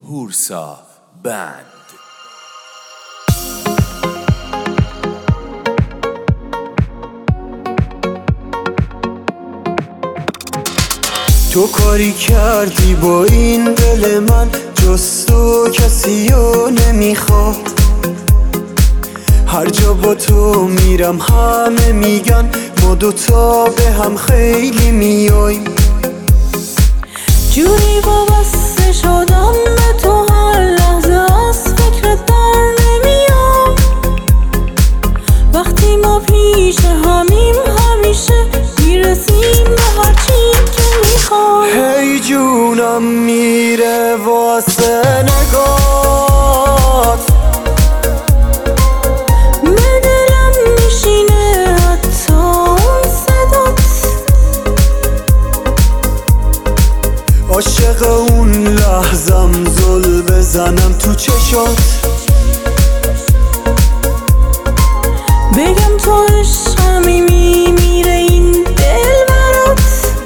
هورسا بند. تو کاری کردی با این دل من، جز تو کسی رو نمیخواد. هر جا با تو میرم همه میگن ما دوتا به هم خیلی میاییم. جوری وابسته شدم به تو هر لحظه از فکرت در نمیام. وقتی ما پیش همیم همیشه میرسیم به هر چی که میخوام. هی جونم میره واسه نگات، به دلم میشینه حتی اون صدات. عاشق اون لحظم زل بزنم تو چشات، بگم تو عشقمی میمیره این دل برات.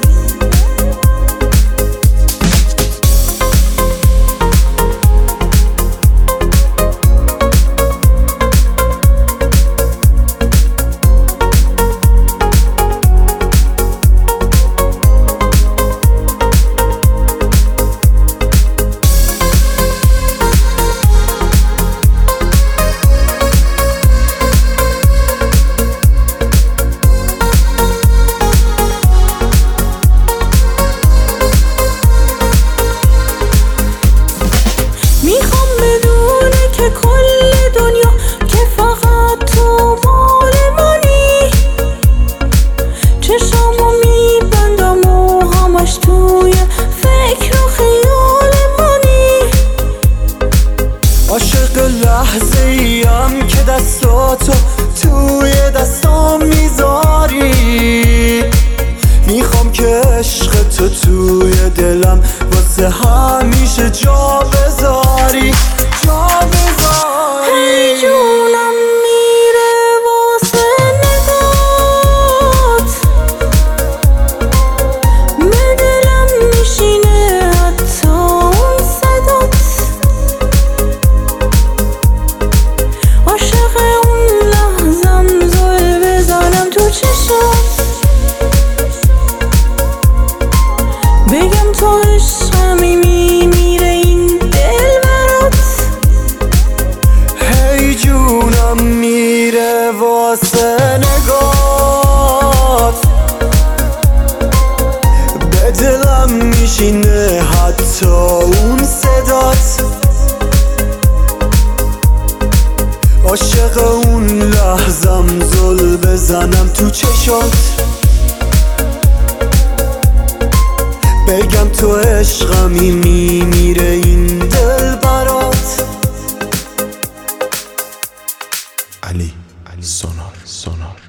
میخوام بدونه که کل دنیا که فقط تو مال منی. چشامو میبندم و همش توی فکر و خیال منی. عاشق لحظه ایم که دستاتو توی دستام میذاری. میخوام که عشق تو توی دلم واسه همیشه جا بذاری، جا بذاری. هی جونم میره واسه نگات، به دلم میشینه حتی اون صدات. عاشق اون لحظم زل بزنم تو چشات، بگم تو عشقمی میمیره این دل برات. هی جونم میره واسه نگات، به دلم میشینه حتی اون صدات. عاشق اون لحظم زل بزنم تو چشات، بگم تو عشقمی میمیره این دل برات. علی سونار